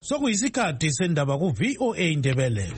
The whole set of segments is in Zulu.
Sokuyisikhathi sendaba ku VOA Indebele.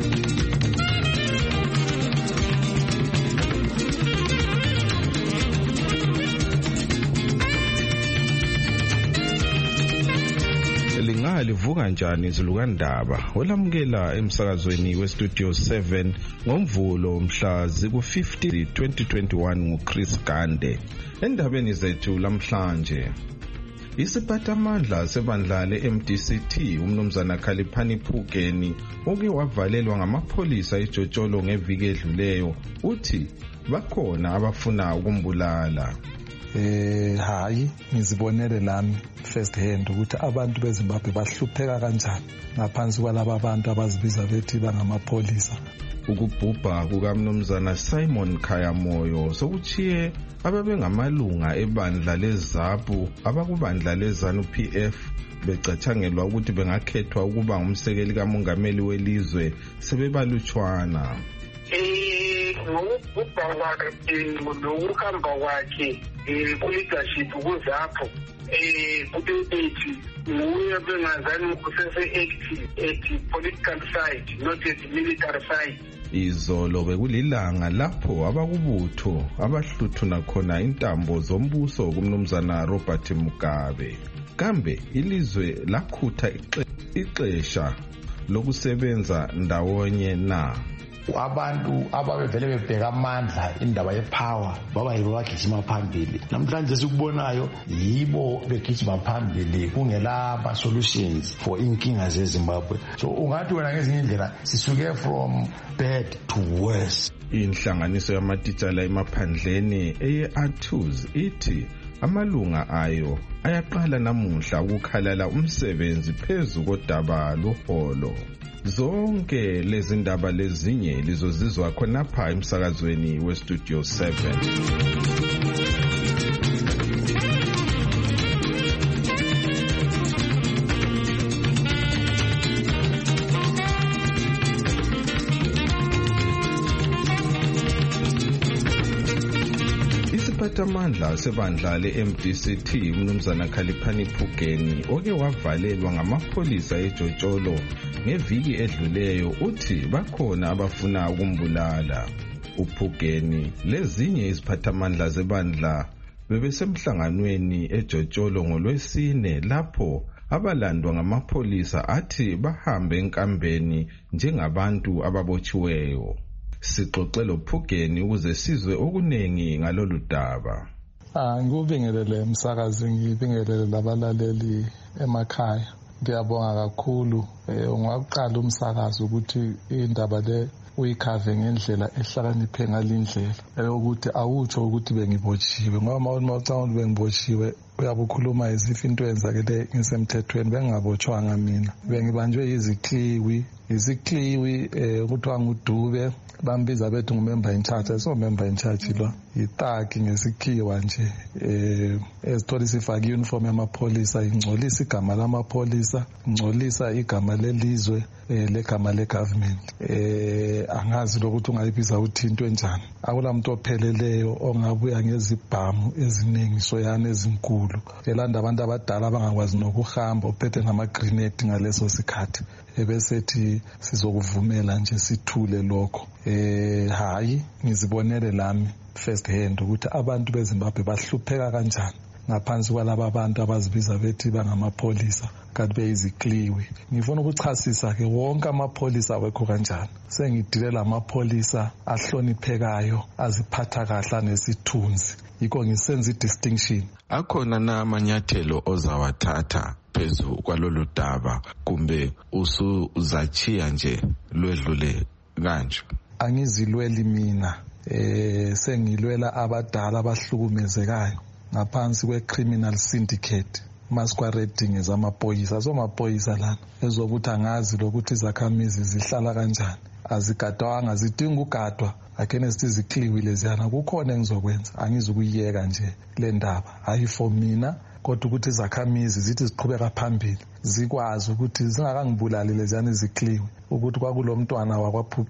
Livuka njani izulukandaba olamukela emsakazweni westudio 7 ngomvulo mhla ziku-50 2021 nguChris Gande. Endabeni zethu lamhlanje, isiphathamandla sebandla le-MDCT umnumzana Khaliphani Phukeni oke wavalelwa ngamapholisa eJojolo ngeviki edluleyo uthi bakhona abafuna ukumbulala. Hayi ngizibonele lami first hand ukuthi abantu beZimbabwe bahlupheka kanjani ngaphansi kwalabo abantu abazibiza bethi bangamapholisa. Ukubhubha kukamnumzana Simon Khayamoyo sokuchiye ababengamalunga ebandla leZAPU abakubandla leZANU-PF becatshangelwa ukuthi bengakhethwa ukuba ngumsekeli kamongameli welizwe sebebalutshwana. Ngokubhubha kwakhe nokuhamba kwakhe ku-leadership kuZAPU kubethi nguye bengazani kusese-active at political side not at military side. Izolo bekulilanga lapho abakubutho abahluthuna khona intambo zombuso kumnumzana Robert Mugabe. Kambe ilizwe lakhutha ixesha lokusebenza ndawonye na? Abantu ababevele bebheka amandla indaba yepower baba yibo bagijima phambili. Namhlanje sikubonayo yibo begijima phambili kungelaba solutions for inkinga zeZimbabwe. So ungathi wena ngezinye indlela sisuke from bad to worse. Inhlanganiso yamatitshala emaphandleni eye-ATUS ithi amalunga ayo ayaqala namuhla ukukhalala umsebenzi phezu kodaba loholo. Zonke lezi ndaba lezinye lizozizwa khonapha emsakazweni westudio 7. Isiphathamandla sebandla le-MDCT umnumzana Khaliphani Phukeni oke wavalelwa ngamapholisa eJojolo ngeviki edluleyo uthi bakhona abafuna ukumbulala. uPhukeni lezinye iziphathamandla zebandla bebesemhlanganweni eJojolo ngolwesine lapho abalandwa ngamapholisa athi bahambe enkambeni njengabantu ababotshiweyo. Sixoxele uPhukeni ukuze sizwe okunengi ngalolu daba. Ngikubingelele umsakazi, ngibingelele labalaleli emakhaya. Ngiyabonga kakhulu ungaqala umsakazi ukuthi indaba le uyikhave ngendlela ehlakaniphe ngalindlela ukuthi awutsho ukuthi bengibotshiwe ngoba mawucanga bengibotshiwe uyabukhuluma izifi into yenzakele ngisemthethweni bengingabotshwanga mina bengibanjwe izikliwi kuthiwa nguDube bambiza bethu ngumember in charge so member in charge lo yitaki ngesikhiwa nje ezithola sifake uniform yamapholisa ingcolisa igama lamapholisa ingcolisa igama lelizwe legama legovernment angazi lokuthi ungayibiza uthi into enjani akulamuntu opheleleyo ongabuya ngezibhamu eziningi soyana ezinkulu elanda abantu abadala abangakwazi nokuhamba uphethe ngama grenade ngaleso sikhathi ebesethi sizokuvumela nje sithule lokho hayi ngizibonele lami first hand ukuthi abantu beZimbabwe bahlupheka kanjani ngaphansi kwalabo abantu abazibiza bethi bangamapholisa kanti beyizikliwi. Ngifuna ukuchasisa ke wonke amapholisa awekho kanjani. Sengidilela amapholisa ahloniphekayo aziphatha kahle nesithunzi. Yikho ngisenza i-distinction. Akhona na amanyathelo ozawathatha phezu kwalolu daba kumbe uzachiya nje lwedlule kanje? Angizilweli mina sengilwela abadala abahlukumezekayo ngaphansi kwe-criminal syndicate masquerading ezamaphoyisa amaphoyisa lana ezokuthi angazi lokuthi izakhamizi zihlala kanjani azigadwanga zidinga ugadwa akene sithi zikliwi leziyana kukhona engizokwenza angizukuyiyeka nje le ndaba hayi for mina kodwa ukuthi izakhamizi zithi ziqhubeka phambili zikwazi ukuthi zingakangibulali leziyana izikliwi ukuthi kwakulomntwana wakwaPhukeni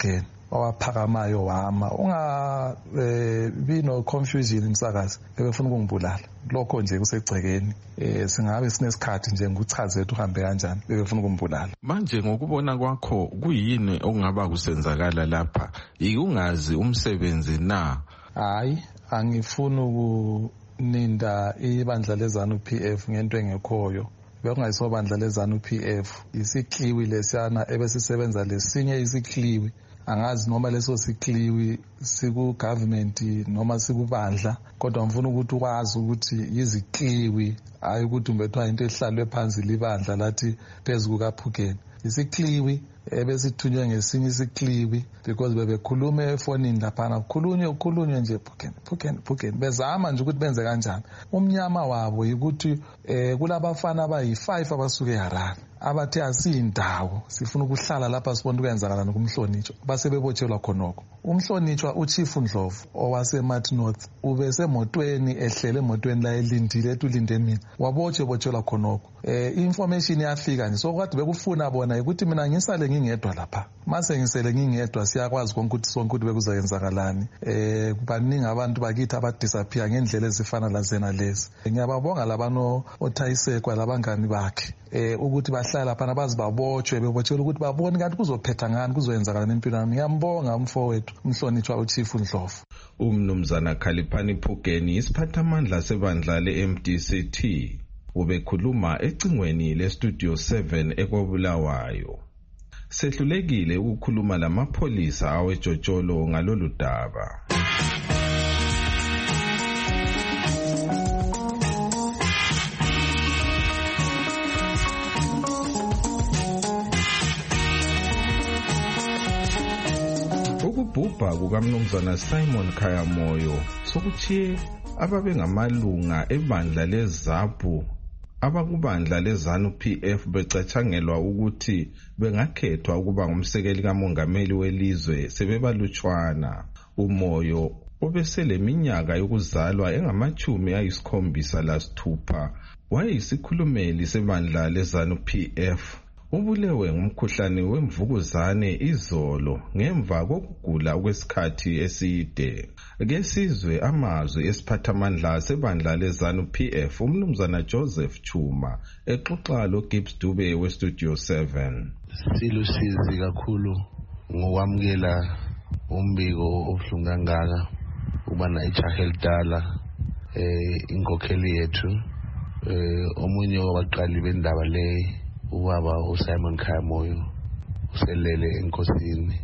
owaphakamayo wama ungabi no confusion msakazi bebefuna ukungibulala lokho nje kusegcekeni singabe sinesikhathi nje ngikuchaze ukuthi uhambe kanjani bebefuna ukungibulala. Manje ngokubona kwakho kuyini okungaba kusenzakala lapha ikungazi umsebenzi na? Hayi angifuni ukuninda ibandla leZANU-PF ngento engekhoyo bekungayisobandla leZANU-PF isikliwi lesiyana ebesisebenza lesinye isikliwi angazi noma leso sikliwi siku government noma sikubandla kodwa ngifuna ukuthi ukwazi ukuthi yizikliwi hayi ukuthi umbethwa into ehlalwe phansi libandla lathi phezulu kaPhukeni isikliwi ebesithunywe ngesinye isikliwi because bebekhuluma efonini laphana kukhulunywe nje Phukeni bezama nje ukuthi benze kanjani. Umnyama wabo ukuthi kulabafana abayi5 abasuke eHarare abathe asiyindawo sifuna ukuhlala lapha sibona ukwenzakalana kumhlonitshwa basebebotshelwa khonoko. Umhlonitshwa uChief Ndlovu owase-Mart North ubesemotweni ehlele emotweni la elindile etulinde mina wabotshelwa khonoko. Information yafika nje so kwathi bekufuna bona ukuthi mina ngisale ngingedwa lapha mase ngisele ngingedwa siyakwazi konke ukuthi sonke ukuthi bekuzayenzakalani. Baningi abantu bakithi abadisappear ngendlela ezifana lazena lezi. Ngiyababonga labano othayisekwa labangani bakhe ukuthi bahlala lapha bazibabotshwe bebotshela ukuthi babone kanti kuzophetha ngani kuzoyenzakalana empilweni. Ngiyambonga umfowethu umhlonitshwa uChief Ndlovu. Umnumzana Khaliphani Phukeni isiphathamandla sebandla le-MDCT ubekhuluma ecingweni le-Studio 7 eKobulawayo. Sehlulekile ukukhuluma lamapholisa awejotsholo ngalolu daba. Ukubhubha kukamnumzana Simon Khayamoyo sokuchiye ababengamalunga ebandla leZAPU abakubandla leZANU-PF becatshangelwa ukuthi bengakhethwa ukuba ngumsekeli kamongameli welizwe sebebalutshwana. Umoyo obeseleminyaka yokuzalwa engama-76 wayeyisikhulumeli sebandla leZANU-PF. Ubulewe ngumkhuhlane wemvukuzane izolo ngemva kokugula okwesikhathi eside. Kesizwe amazwi esiphathamandla sebandla leZANU-PF umnumzana Joseph Chuma exoxa loGibbs Dube weStudio 7. Silusizi kakhulu ngokwamukela umbiko obuhlungu kangaka ubana ijaha elidala inkokheli yethu omunye wabaqali bendaba le ubaba uSimon Khayamoyo uselele enkosini.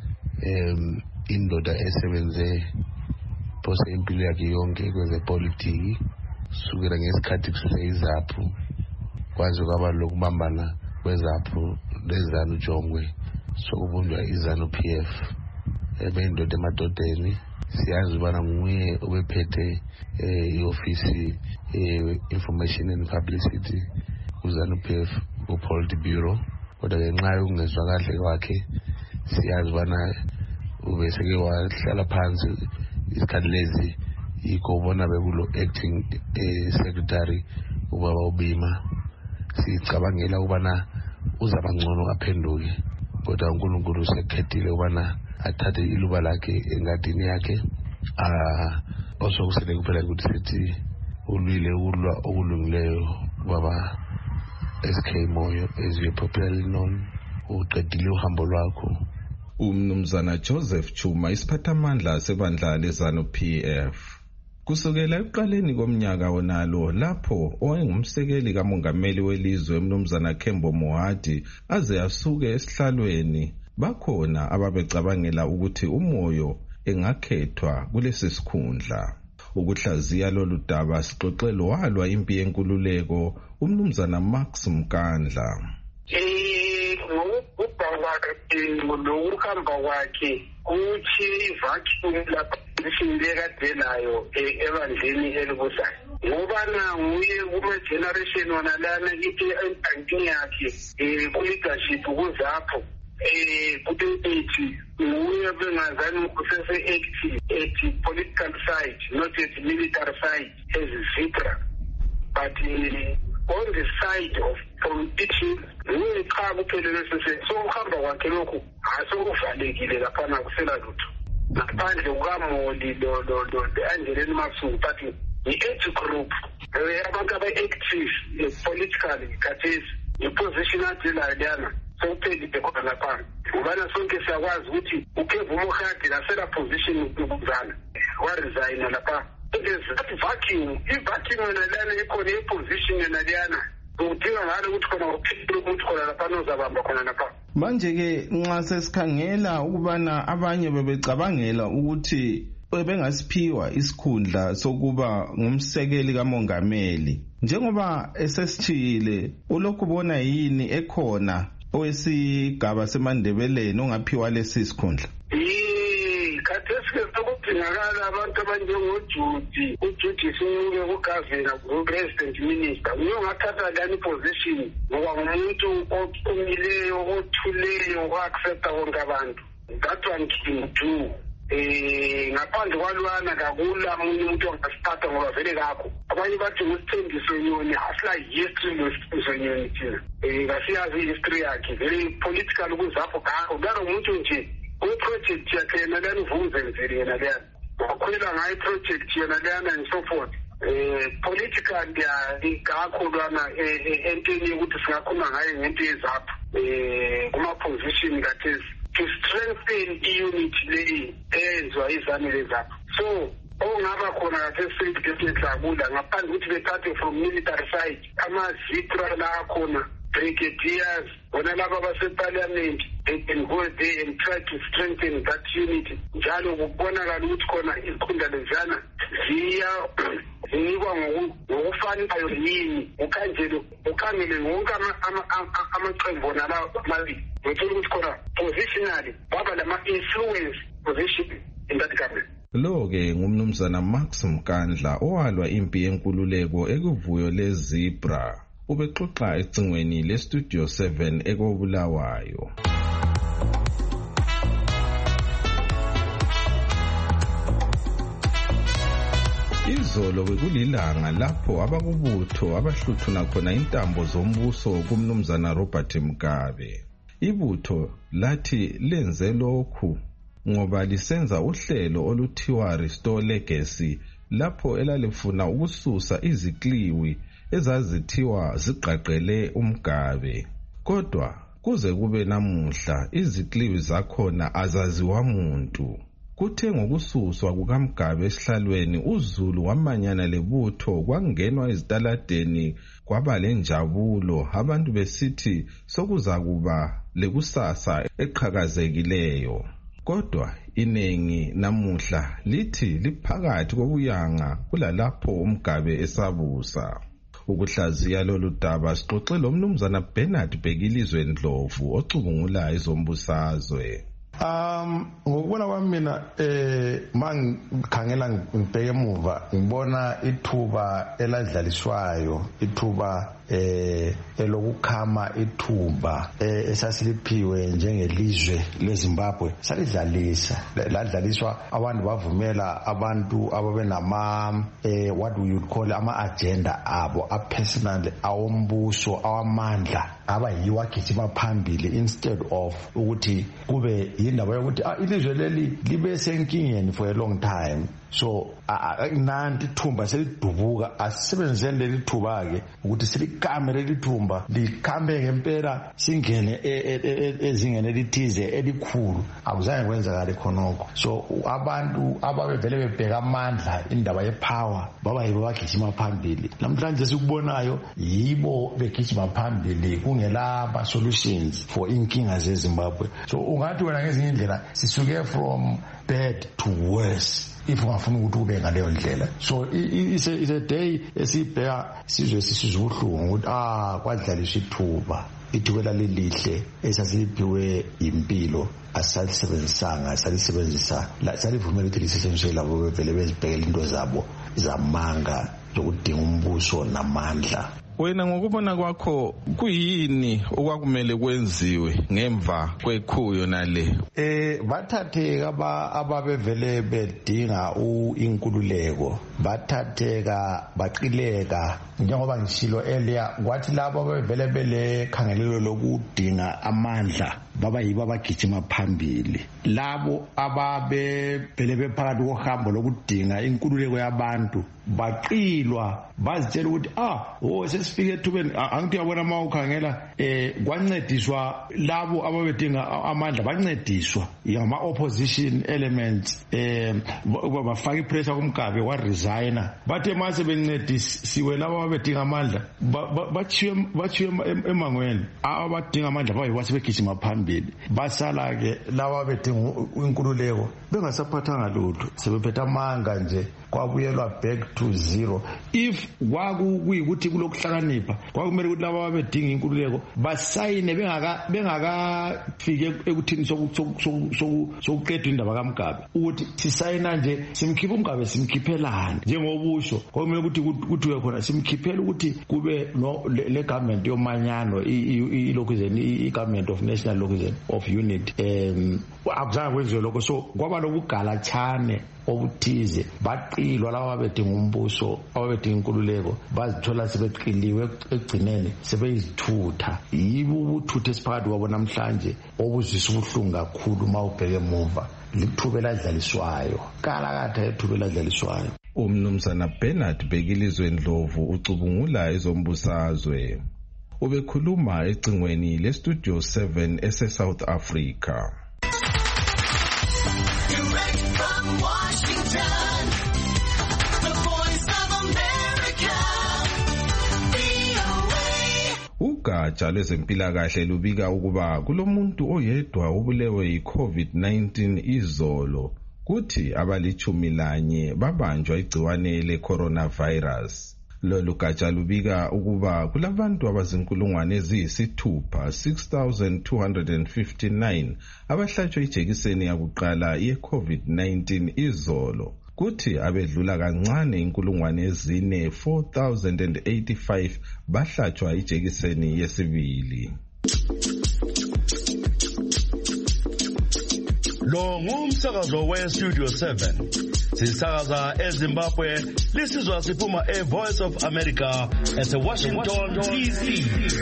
Indoda esebenze phose impilo yakhe yonke kwezepolitiki sukela ngesikhathi kuseyiZAPU kwaze kwaba lokubambana kweZAPU leZANU-Jongwe sokubunjwa iZANU-PF. Indoda emadodeni siyazi ubana nguye obephethe iofisi information and publicity kuZANU-PF uPolitburo kodwa ngenxa yokungezwa kahle kwakhe siyazi ubana ubeseke wahlala phansi isikhathi lezi yikho ubona bekulo acting secretary ubaba uBima. Sicabangela ubana uzaba ngcono aphenduke kodwa uNkulunkulu usekhethile ubana athathe iluba lakhe engadini yakhe. Osokusele kuphela ukuthi sithi ulwile ukulwa okulungileyo baba SK Moyo as you popularly known uqedile uhambo lwakho. Umnumzana Joseph Chuma isiphathamandla sebandla leZANU-PF. Kusukela ekuqaleni komnyaka wonalo lapho owayengumsekeli kamongameli welizwe umnumzana Kembo Mohadi aze asuke esihlalweni bakhona ababecabangela ukuthi umoyo engakhethwa kulesi sikhundla. Ukuhlaziya lolu daba sixoxelo walwa impi yenkululeko umnumzana Max Mkandla. Ngokuhamba kwakhe uthi ivacuum lapha isindekade nayo ebandleni elibusayo ngobana nguye kuma-generation wanalana ithi ebhankini yakhe ku-leadership kuZAPU kutethi nguye bengazani kusese-active at political side not at military side as Zipra but on the side of politicians cha kuphelele sese so uhamba kwakhe lokhu asekuvalekile lapha kusela lutho ngaphandle kukaMoli lo Angeleni Masuku but i-age group abantu aba-active politically khathesi i-position adelayo leyana sokuphelile khona lapha ngobana sonke siyakwazi ukuthi uKevin Mokhadi lasela position ukuzana waresigna lapha that vacuum i-vacuum yona leyana ikhona i-position yona leyana udinga ngalo ukuthi khona uphile ukuthi khona lapha nozabamba khona lapha manje-ke nxa sesikhangela ukubana abanye bebecabangela ukuthi bengasiphiwa isikhundla sokuba ngumsekeli kamongameli njengoba esesithile ulokhu bona yini ekhona owesigaba seMandebeleni ongaphiwa lesi sikhundla khathesi sokudingakala abantu abanjengoJudy uJudy Sinuke kugavana ku-president minister uyongathatha lani position ngoba ngumuntu oqhumileyo othuleyo o-accepta konke abantu that one can do ngaphandle kwalwana kakula munye umuntu ongasiphatha ngoba vele kakho abanye bathi ngusithembiso Nyoni asila history losithembiso Nyoni thina ngasiyazi history yakhe very political ukuzapho kakho ngalo umuntu nje uproject yakhe yena lani uvumzenzele yena leyana wakhwela ngayo iproject yena leyana and so forth political ngakho lwana entweni ukuthi singakhuluma ngayo ngento yezapho kuma-position kathesi to strengthen i-unity leyi eyenzwa izanele zapho so ongaba khona kathesi definitely ngaphandle ukuthi bethathe from military side ama-zitra la akhona brigadiers bona laba abaseparliament they can go there and try to strengthen that unity njalo kubonakala ukuthi khona izikhundla lezana zinikwa ngokufanayo yini ukhangele wonke amaqembu nalawo amabili ngithola ukuthi khona positionally baba lama-influence position in that government. Lo-ke ngumnumzana Max Mkandla owalwa impi yenkululeko ekuvuyo leZebra ubexoxa ecingweni leStudio 7 ekobulawayo. Izolo bekulilanga lapho abakubutho abahluthuna khona intambo zombuso kumnumzana Robert Mugabe. Ibutho lathi lenze lokhu ngoba lisenza uhlelo oluthiwa Restore Legacy lapho elalifuna ukususa izikliwi ezazithiwa ziqaqele uMgabe. Kodwa kuze kube namuhla izikliwi zakhona azaziwa muntu. Kuthe ngokususwa kukaMgabe esihlalweni uZulu wamanyana lebutho kwangenwa ezitaladeni kwaba lenjabulo abantu besithi sokuzakuba lekusasa eqhakazekileyo. Kodwa inengi namuhla lithi liphakathi kokuyanga kulalapho uMgabe esabusa. Ukuhlaziya lolu daba sixoxe lo mnumzana Bernard Bhekilizwe Ndlovu ocubungula izombusazwe. Ngokubona kwami mina mangikhangela ngibheke emuva ngibona ithuba eladlaliswayo ithuba elokukhama ithuba esasiliphiwe njengelizwe leZimbabwe salidlalisa ladlaliswa abantu bavumela abantu ababenama what we would call ama-agenda abo a-personal awombuso awamandla abayiwo agijima phambili instead of ukuthi kube yindaba yokuthi ilizwe leli libe senkingeni for a long time so nanti ithumba selidubuka asisebenziseni leli thuba-ke ukuthi silikame leli thumba likhambe ngempela singene ezingeni elithize elikhulu akuzange kwenzakale khonokho so abantu ababevele bebheka amandla indaba yepower baba yibo bagijima phambili namhlanje sikubonayo yibo begijima phambili kungelaba solutions for inkinga zeZimbabwe so ungathi wena ngezinye indlela sisuke from bad to worse if ungafuna ukuthi ube ngaleyo ndlela so is a day esibheka sizwe sisizwe ubuhlungu ukuthi kwadlaliswa ithuba lelihle esasiphiwe impilo asalisebenzisanga salisebenzisa salivumela ukuthi lisetshenziswe labo bevele bezibhekela into zabo zamanga zokudinga umbuso namandla. Wena ngokubona kwakho kuyini okwakumele kwenziwe ngemva kwekhuyo nale? Bathatheka ababevele bedinga inkululeko, bathatheka baqileka njengoba ngishilo earlier, kwathi labo abavele belekhangelelo lokudinga amandla baba yibo abagijima phambili. Labo ababevele bephakathi kohambo lokudinga inkululeko yabantu baqilwa, bazitshela ukuthi sesifike ethubeni. Angithi uyabona uma ukhangela kwancediswa labo ababedinga amandla, bancediswa ngama opposition elements, bafaka ipressure kuMgabe wa resigner. Bathe mase bencedisiwe labo ababedinga amandla bachiwe emangweni, abadinga amandla bayibo sebegijima phambili. Basala ke labo abedinga inkululeko bengasaphathanga lutho, sebephethe amanga nje, kwabuyelwa back to zero. If kwakuyikuthi kulokuhlakanipha kwakumele ukuthi labo abedinga inkululeko basayine bengakafike ekuthini sokuqedwa indaba kaMgabe, ukuthi sisayina nje simkhipha uMgabe simkhiphelana njengobusho. Kwakumele ukuthi kuthiwe khona simkhiphela ukuthi kube le government yomanyano, i government of national location of unity. Akuzange kwenziwe lokho, so kwaba lokugalachane obuthize. Baqilwa laba abedinga umbuso, abedinga inkululeko, bazithola sebeqiliwe ekugcineni sebeyizithutha. Yibo ubuthutha esiphakathi kwabo namhlanje obuzisa ubuhlungu kakhulu uma ubheke emuva. Lithuba eladlaliswayo, kalakatha ethuba eladlaliswayo. Umnumzana Bernard Bekilizwe Ndlovu ucubungula ezombusazwe. Ubekhuluma ecingweni leStudio 7 ese-South Africa. Ugatsha lwezempilakahle lubika ukuba kulomuntu oyedwa obulewe yi-COVID-19 izolo, kuthi abali-11 babanjwa igciwane le-coronavirus. Lolu gatsha lubika ukuba kulabantu abazinkulungwane eziyisithupha 6,259 abahlatshwe ijekiseni yakuqala ye-COVID-19 izolo, kuthi abedlula kancane inkulungwane ezine 4,085 bahlatshwa ijekiseni yesibili. Lo ngumsakazo we-Studio 7. Sisakaza eZimbabwe, lisizwa siphuma e-Voice of America ese-Washington DC.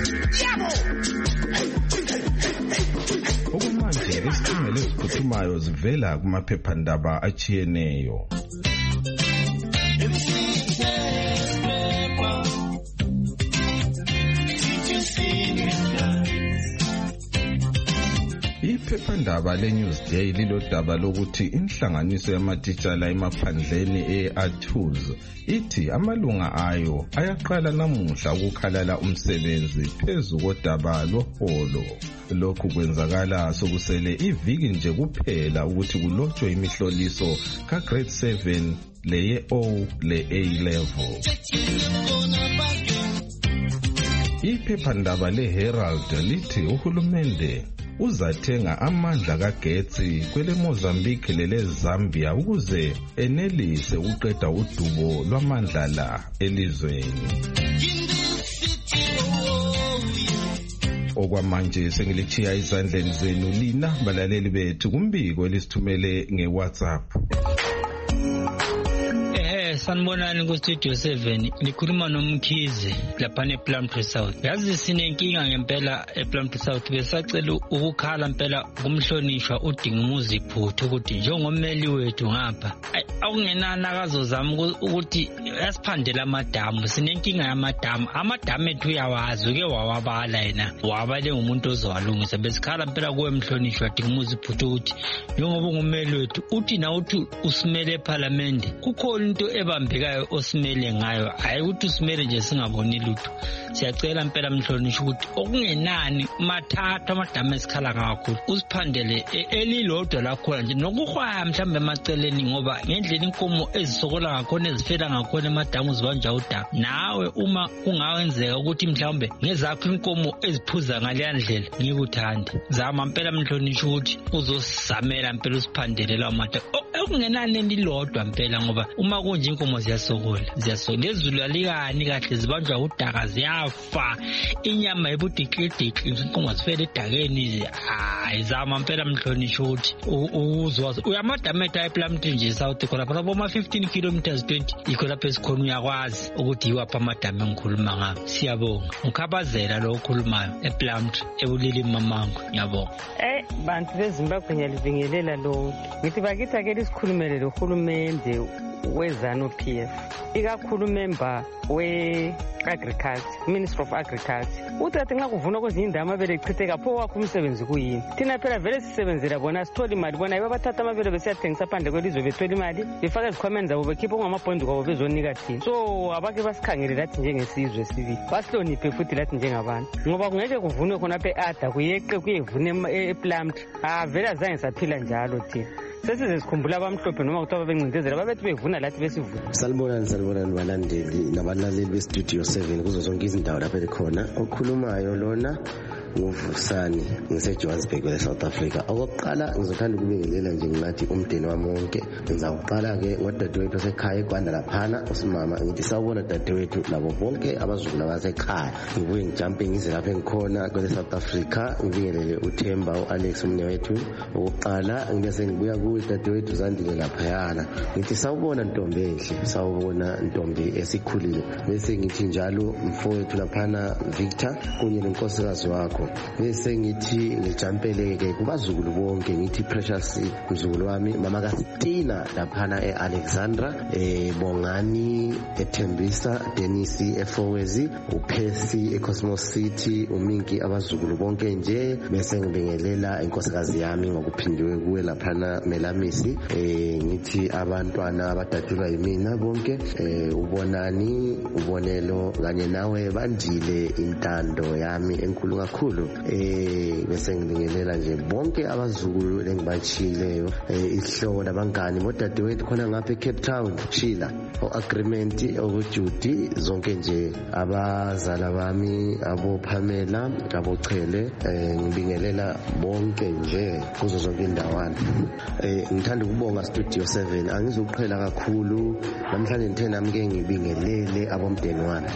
Okumanje isithombe eziphuthumayo zivela kumaphephandaba achiyeneyo. Iphephandaba le-Newsday lilodaba lokuthi inhlanganiso yamatitshala emaphandleni e-Athuz ithi amalunga ayo ayaqala namuhla ukukhalala umsebenzi phezu kodaba loholo. Lokhu kwenzakala sokusele iviki nje kuphela ukuthi kulotshwe imihloliso ka-Grade 7 leye-O le-A level. Iphephandaba le-Herald lithi uhulumende uzathenga amandla kagetsi kwele Mozambique lele Zambia ukuze enelise ukuqeda udubo lwamandla la elizweni. Okwamanje sengilichiya izandleni zenu lina balaleli bethu kumbiko elisithumele ngeWhatsApp. Sanibonani ku-Studio 7, likhuluma noMkhize lapha ePlumtree South. Yazi sinenkinga ngempela ePlumtree South, besacela ukukhala impela kumhlonishwa udinga umuziphuthu ukuthi njengommeli wethu ngapha akungenana akazozama ukuthi asiphandele amadamu. Sinenkinga yamadamu, amadamu ethu uyawazi, uke wawabala yena, wabale ngumuntu ozowalungisa. Besikhala impela kuwe mhlonishwa dinga umuziphuthu ukuthi njengoba ungummeli wethu uthi na uthi usimele eParliament kukhona into ebambekayo osimele ngayo, hayi ukuthi usimele nje singaboni lutho. Siyacela impela mhlonishwa ukuthi okungenani mathatha amadamu esikhala kakhulu usiphandele elilodwa lakhona nje nokuhwaya mhlambe emaceleni, ngoba ngendlela inkomo ezisokola ngakhona ezifela ngakhona emadamu zibanja udaba. Nawe uma kungawenzeka ukuthi mhlambe ngezakho inkomo eziphuza ngaleya ndlela ngikuthande, zama impela mhlonishwa ukuthi uzosizamela impela usiphandele lawo madamu. ekungenani lilodwa impela ngoba uma kunje inkomo ziyasokola lezulu alikani kahle zibanjwa udaka ziyafa inyama ibudikidiki inkomo zifela edakeni izama impela mhlonishwa ukuthi uzwazi uyamadameta ePlumtree nje South khona phela boma 15 kilometers 20 ikho lapha esikhona uyakwazi ukuthi yiwapha amadami engikhuluma ngawo siyabonga ngikhabazela lo okhulumayo ePlumtree ebulili mamango ngiyabonga bantu beZimbabwe ngiyalivingelela lo ngithi bakithi ake lisikhulumele lo hulumende weZANU-PF ikakhulu member we-agriculture, Minister of Agriculture. Uthi athi nxa kuvunwa kwezinye amabele echitheka pho wakho umsebenzi kuyini. Thina phela vele sisebenzela bona sithola imali bona babathatha amabele besiyathengisa phandle kwelizwe bethola imali befaka ezikhwameni zabo bekhipha ongamabhondi kwabo bezonika thina. So abake basikhangele lathi njengesizwe sibili basihloniphe futhi lathi njengabantu ngoba kungeke kuvunwe khonapha e-Ada kuyeqe kuyevune ePlumtree vele azange saphila njalo thina. Sesize sikhumbula abamhlophe noma ukuthi ababencindezela babethi bevuna lathi besivuna. Salibonani balandeli nabalaleli beStudio 7 kuzo zonke izindawo lapha ekhona okhulumayo lona nguvusani ngiseJohannesburg eSouth Africa. Okokuqala ngizothanda ukubingelela nje ngathi umndeni wami wonke ngizawuqala ke ngodadewethu osekhaya eGwanda laphana usimama ngithi sawubona dadewethu nabo bonke abazukulu basekhaya ngibuye ngijumpe ngize lapha engikhona kweSouth Africa ngibingelele uThemba uAlex umnewethu. Okokuqala ngibese ngibuya kuwe dadewethu Zandile laphayana ngithi sawubona ntombi enhle sawubona ntombi esikhulile bese ngithi njalo mfowethu laphana Victor kunye nenkosikazi wakho bese ngithi ngijampeleke kubazukulu bonke ngithi Precious mzukulu wami mama kaStina laphana eAlexandra Bongani eThembisa Dennis eFowezi uPercy eCosmos City uMinki abazukulu bonke nje bese ngibingelela inkosikazi yami ngokuphindiwe kuwe laphana Melamisi ngithi abantwana abadatulwa yimina bonke ubonani ubonelo kanye nawe Bandile intando yami enkulu kakhulu bese ngibingelela nje bonke abazukulu lengibachileyo ihlobo labangani modadewethu khona ngapha eCape Town Sheila o-agreement okuJudy zonke nje abazala bami abo Pamela abo Chele ngibingelela bonke nje kuzo zonke indawana ngithanda ukubonga Studio 7 angizoqhela kakhulu namhlanje ngithe nami ke ngibingelele abomndeni wami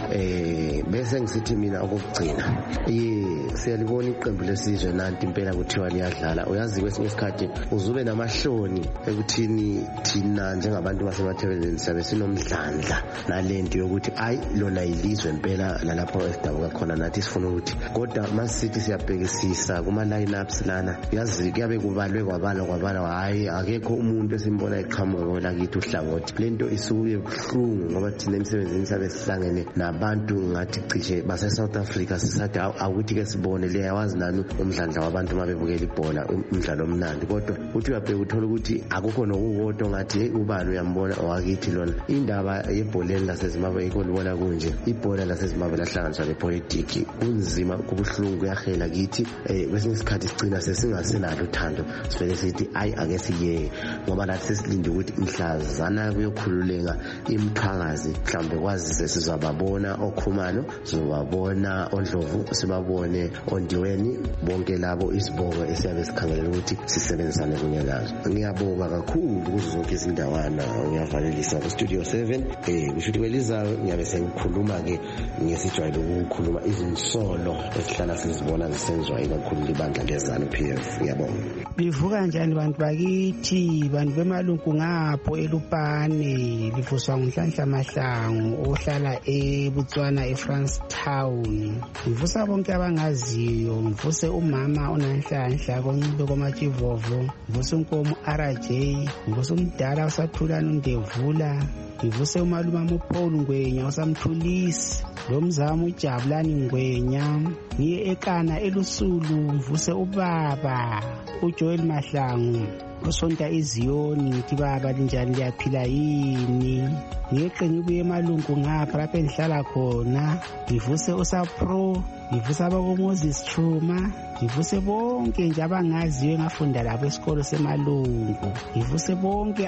bese ngisithi mina okugcina siyalibona iqembu lesizwe nanti impela kuthiwa liyadlala uyazi kwesinye isikhathi uzube namahloni ekuthini thina njengabantu basemathebeleni siyabe sinomdlandla nalento yokuthi ayi lona ilizwe impela lalapho esidabuka khona nathi sifuna ukuthi kodwa masithi siyabhekisisa kuma lineups lana yazi kuyabe kubalwe kwabala hayi akekho umuntu esimbona eqhamuka kwelakithi uhlangothi lento isuke buhlungu ngoba thina emsebenzini sabe sihlangene nabantu ngathi cishe base South Africa sisathi awukuthi ke sibone leyawazi nani umdlandla wabantu mabebukela ibhola umdlalo omnandi kodwa uthi uyabheka uthola ukuthi akukho nokukodwa ngathi ubani uyambona owakithi lona indaba yebholeni laseZimbabwe ikolibona kunje ibhola laseZimbabwe lahlanganiswa lepolitiki kunzima kubuhlungu kuyahela kithi kwesinye isikhathi sigcina sesingasenalo uthando sivele sithi ayi ake siye ngoba lathi sesilinde ukuthi imhlazana kuyokhululeka imqhakazi mhlambe kwazise sizababona okhumalo sizobabona oNdlovu sibabone ondiweni bonke labo isibongo esiyabe sikhangelela ukuthi sisebenzisane kunye lazo. Ngiyabonga kakhulu kuzo zonke izindawana ngiyavalelisa kuStudio 7 kusho ukuthi kwelizayo ngiyabe sengikhuluma ke ngesijwayele ukukhuluma izinsolo esihlala sizibona zisenziwa ikakhulu libandla leZANU-PF. Ngiyabonga. Bivuka njani bantu bakithi bantu bemalungu ngapho eLupane livuswa nguNhlanhla Mahlangu ohlala eBotswana eFrancetown ngivusa bonke abangaziyo ngivuse umama uNanhlanhla koNcube koMatshivovo ngivuse unkomo RJ ngivuse umdala usathulana uNdevula ngivuse umaluma uPaul Ngwenya usamthulisi lo mzamo uJabulani Ngwenya ngiye eKana eLusulu ngivuse ubaba uJoel Mahlangu usonta iZiyoni ngithi baba linjani liyaphila yini ngiyeqe ngibuye emalungu ngapha lapho engihlala khona ngivuse uSapro ngivuse abakoMoses Chuma ngivuse bonke nje abangaziyo ngafunda lapho esikolo semalungu ngivuse bonke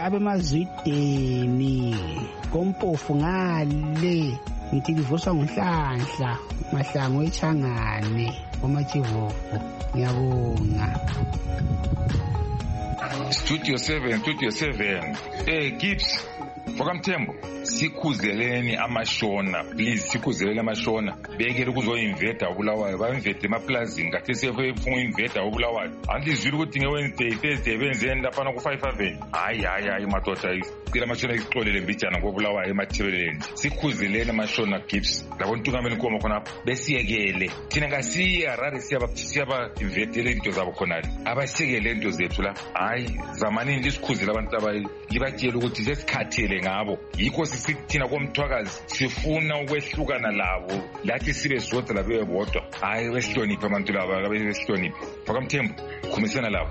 abemazwideni kompofu ngale ngithi ngivuswa nguNhlanhla Mahlangu eChangane koMatshivovo. Ngiyabonga. Studio 7 Gibbs Fokamthembu sikhuzeleni amashona please sikhuzeleni amashona bekele ukuzoinvesta uBulawayo bainveste emaplazini kathi sefuna investa uBulawayo andizwile ukuthi ngeWednesday Thursday benzeni lapha ku 5 Avenue hayi madoda isicela amashona isixolele mbijana ngoBulawayo emathireleni sikhuzeleni amashona Gibbs labontungameni nkomo khona besiyekele thina ngasiya rari siyaba investele into zabo khona abasikele into zethu la hayi zamanini lisikhuzela abantu abayi libatshela ukuthi sesikhathele ngabo yikho sisithina komthwakazi sifuna ukwehlukana labo lathi sibe zodwa labe bodwa hayi wesihlonipha abantu laba abesihlonipha Fokamthembu khumisana labo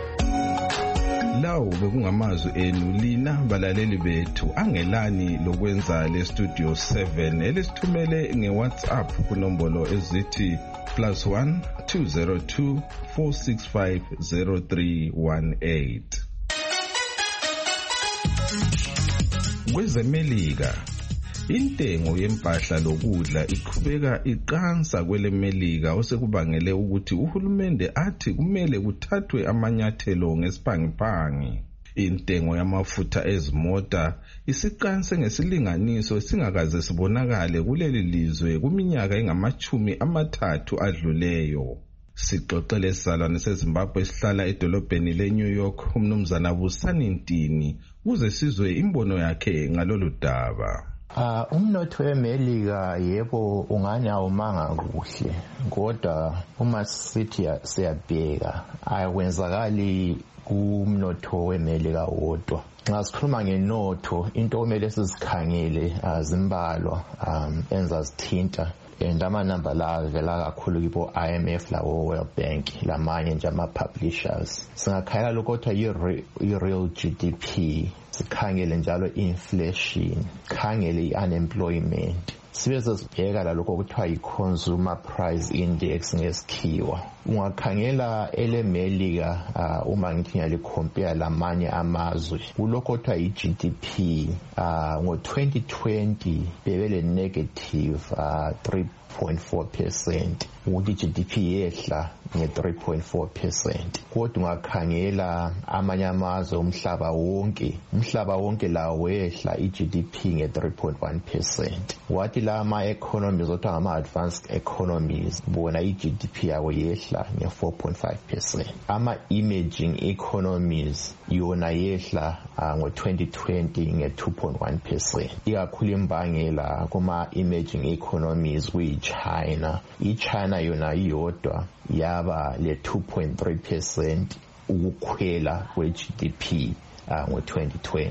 lawo bekungamazwi enu lina balaleli bethu angelani lokwenza le Studio 7 elisithumele ngeWhatsApp kunombolo ezithi +1 202 465 0318 kwezemelika intengo yempahla lokudla iqhubeka iqansa kwelemelika osekubangele ukuthi uhulumende athi kumele kuthathwe amanyathelo ngesiphangipangi intengo yamafutha ezimota isiqanse ngesilinganiso singakaze sibonakale kuleli lizwe kuminyaka engama-30 adluleyo sixoxele isizalwane seZimbabwe esihlala edolobheni leNew York umnumzana Busani Ntini kuze sizwe imbono yakhe ngalolu daba. Umnotho weMelika yebo ungani awumanga kuhle kodwa uma sithi siyabheka akwenzakali kumnotho weMelika wodwa. Nxa sikhuluma ngenotho into okumele sizikhangele zimbalwa enza sithinta and amanamba la vela kakhulu kibo IMF lawo World Bank lamanye nje ama-publishers singakhayela lokho kuthiwa i-real GDP sikhangele njalo inflation khangele i-unemployment sibe sesibheka lalokho kuthiwa i-consumer price index ngesikhiwa ungakhangela elemelika uma ngithi ngiyalicompare lamanye amazwe kulokho kuthiwa i-GDP ngo-2020 bebele negative 3.4% ukuthi i-GDP yehla nge-3.4% kodwa ungakhangela amanye amazwe umhlaba wonke lawo wehla i-GDP nge-3.1% wathi la ama-economies othiwa ngama-advanced economies bona i-GDP yawo yehla nge-4.5%. Ama-emerging economies yona yehla ngo-2020 nge-2.1%. Ikakhulu imbangela kuma-emerging economies kuyi-China. I-China yona iyodwa yaba le-2.3% ukukhwela kwe-GDP ngo-2020.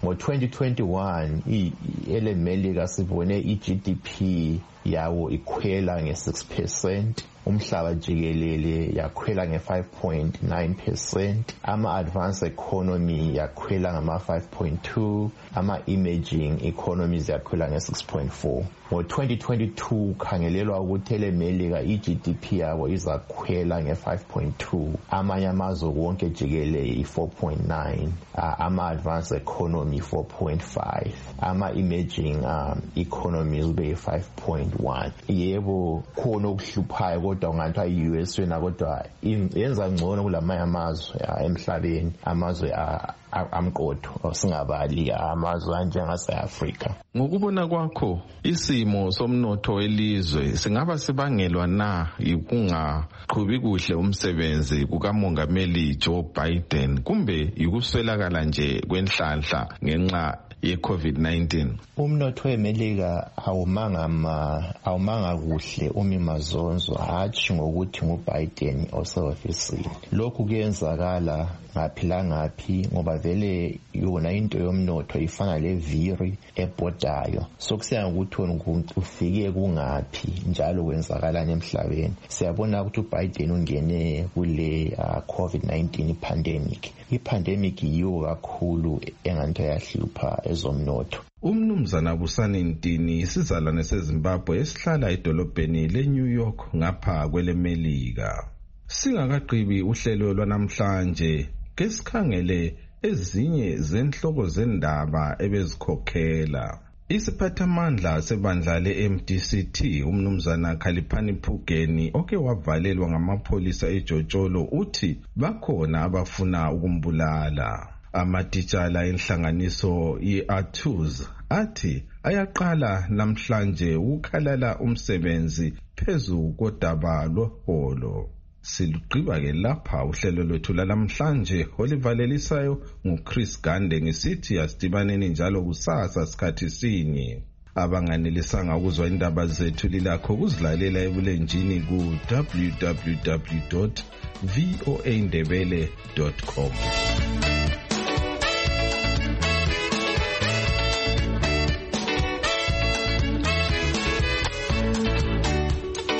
Ngo-2021 elemelika sibone i-GDP yawo ikhwela nge-6%, umhlaba jikelele yakhwela nge-5.9%, ama-advanced economy yakhwela ngama-5.2, ama-emerging economies yakhwela nge-6.4. Ngo-2022 khangelelwa ukuthi elemelika i-GDP yabo izakhwela nge-5.2, amanye amazwe wonke jikelele i-4.9, ama-advanced economy 4.5, ama-emerging economies ube yi-5.1. Yebo khona okuhluphayo kodwa ungathiwa i-US yona kodwa yenza ngcono kulamanye amazwe emhlabeni amazwe amqotho singabali amazwe anjengase-Afrika. Ngokubona kwakho isimo somnotho welizwe singaba sibangelwa na yikungaqhubi kuhle umsebenzi kukamongameli Joe Biden kumbe yikuswelakala nje kwenhlanhla ngenxa ye-COVID-19? Umnotho weMelika awumanga kuhle umimazonzo hatshi ngokuthi nguBiden osehofisini. Lokhu kuyenzakala ngaphi langaphi ngoba vele yona into yomnotho ifana leviri ebhodayo. Sokusiya ngokuthi wena ufike kungaphi njalo kwenzakalani emhlabeni. Siyabona ukuthi uBiden ungene kule COVID-19 pandemic. I-pandemic yiyo kakhulu enganto yahlupha ezomnotho. Umnumzana Busani Ntini isizalwane seZimbabwe esihlala edolobheni leNew York ngapha kwelemelika. Singakaqhibi uhlelo lwanamhlanje kesikhangele ezinye zenhloko zendaba ebezikhokhela. Isiphathamandla sebandla le-MDCT umnumzana Khaliphani Phugeni oke wavalelwa ngamapholisa eJotsholo uthi bakhona abafuna ukumbulala. Amatitshala enhlanganiso ye-ATUZ athi ayaqala namhlanje ukukhalala umsebenzi phezu kodaba loholo. Silugqiba-ke lapha uhlelo lwethu lalamhlanje olivalelisayo nguChris Gande ngisithi asidibaneni njalo kusasa sikhathi sinye. Abanganelisanga ukuzwa indaba zethu lilakho kuzilalela ebulenjini ku www.voaindebele.com.